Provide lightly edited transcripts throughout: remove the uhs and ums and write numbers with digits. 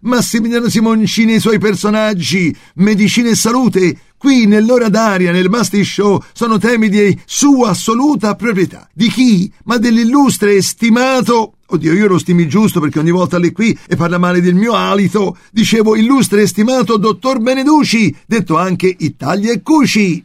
Massimiliano Simoncini e i suoi personaggi, medicina e salute, qui nell'ora d'aria, nel Masti Show, sono temi di sua assoluta proprietà. Di chi? Ma dell'illustre e stimato... Oddio, io lo stimi giusto perché ogni volta lei qui e parla male del mio alito. Dicevo, illustre e stimato dottor Beneduci, detto anche Italia e Cuci.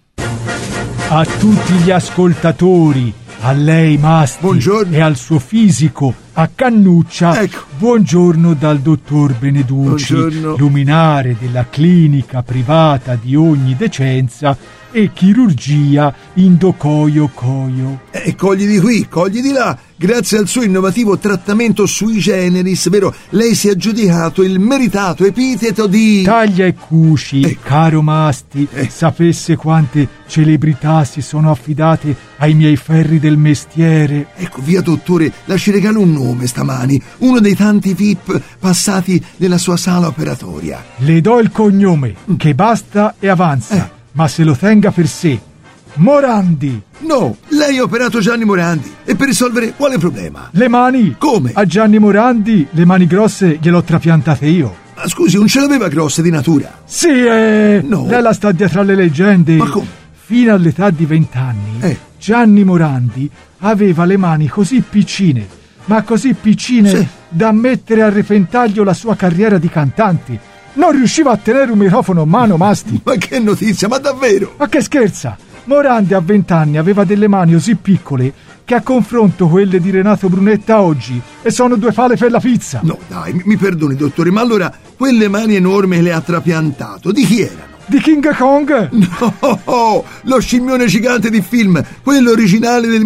A tutti gli ascoltatori, a lei Masti, buongiorno. E al suo fisico, a Cannuccia, ecco. Buongiorno dal dottor Beneduci, buongiorno. Luminare della clinica privata di ogni decenza e chirurgia Indocoio Coio. Cogli di qui, cogli di là. Grazie al suo innovativo trattamento sui generis, vero, lei si è aggiudicato il meritato epiteto di... Taglia e Cuci, caro Masti, sapesse quante celebrità si sono affidate ai miei ferri del mestiere. Ecco, via dottore, la ci regalo un nome stamani, uno dei tanti VIP passati nella sua sala operatoria. Le do il cognome, che basta e avanza, ma se lo tenga per sé. Morandi. No, lei ha operato Gianni Morandi. E per risolvere quale problema? Le mani. Come? A Gianni Morandi le mani grosse gliel'ho trapiantate io. Ma scusi, non ce l'aveva grosse di natura? Sì, no. Lei la sta dietro alle leggende. Ma come? Fino all'età di 20 anni Gianni Morandi aveva le mani così piccine, ma così piccine da mettere a repentaglio la sua carriera di cantante. Non riusciva a tenere un microfono in mano, Masti. Ma che notizia, ma davvero? Ma che scherza? Morandi a 20 anni aveva delle mani così piccole che a confronto quelle di Renato Brunetta oggi e sono due pale per la pizza. No, dai, mi perdoni dottore, ma allora quelle mani enormi le ha trapiantato, di chi erano? Di King Kong? No, lo scimmione gigante di film, quello originale del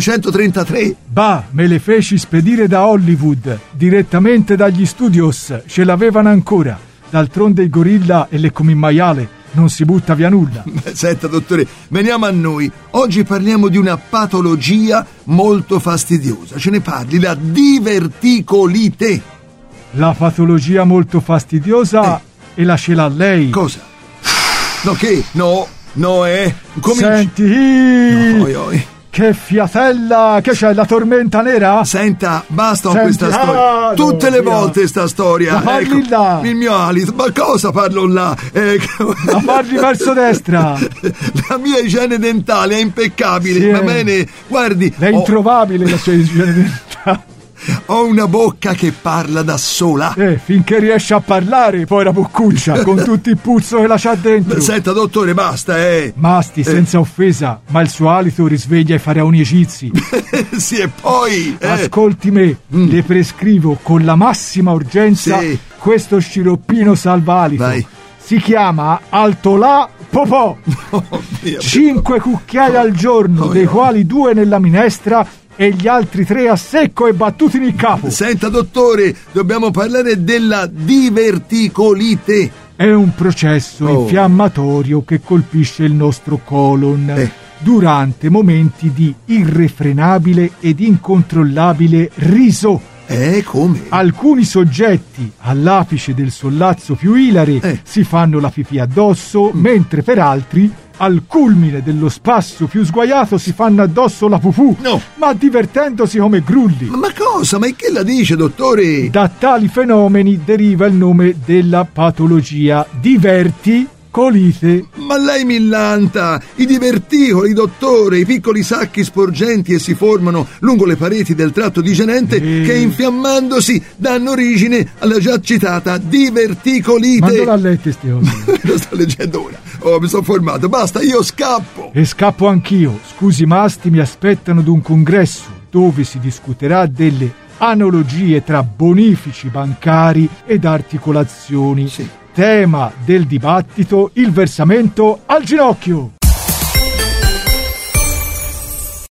1933. Bah, me le feci spedire da Hollywood, direttamente dagli studios, ce l'avevano ancora. D'altronde il gorilla e l'eccomi maiale non si butta via nulla. Senta dottore, veniamo a noi. Oggi parliamo di una patologia molto fastidiosa. Ce ne parli, la diverticolite. La patologia molto fastidiosa e la ce l'ha lei. Cosa? No, che? No, Senti, no, che fiatella, che c'è la tormenta nera? Senta, basta con questa storia. Tutte le volte sta storia. La parli là. Il mio alito, ma cosa parlo là? La parli verso destra. La mia igiene dentale è impeccabile, va bene? Guardi, è introvabile la sua igiene dentale. Ho una bocca che parla da sola. Finché riesce a parlare, poi la boccuccia, con tutto il puzzo che la c'ha dentro. Senta, dottore, basta, Masti, senza offesa, ma il suo alito risveglia i faraoni egizi. Sì, e poi... Ascolti me, le prescrivo con la massima urgenza questo sciroppino salva alito. Vai. Si chiama Altolà Popò. 5 cucchiai al giorno, dei quali 2 nella minestra e gli altri 3 a secco e battuti nel capo. Senta dottore, dobbiamo parlare della diverticolite. È un processo infiammatorio che colpisce il nostro colon durante momenti di irrefrenabile ed incontrollabile riso. Come? Alcuni soggetti all'apice del sollazzo più ilare si fanno la pipì addosso, mentre per altri al culmine dello spasso più sguaiato si fanno addosso la pupù, ma divertendosi come grulli. Ma cosa? Ma che la dice, dottore? Da tali fenomeni deriva il nome della patologia diverticolite. Ma lei millanta! I diverticoli, dottore, i piccoli sacchi sporgenti e si formano lungo le pareti del tratto digerente che infiammandosi danno origine alla già citata diverticolite. Ma non l'ha letto ste cose? Lo sto leggendo ora. Mi sono formato, basta, io scappo. E scappo anch'io. Scusi Masti, mi aspettano ad un congresso dove si discuterà delle analogie tra bonifici bancari ed articolazioni. Tema del dibattito: il versamento al ginocchio.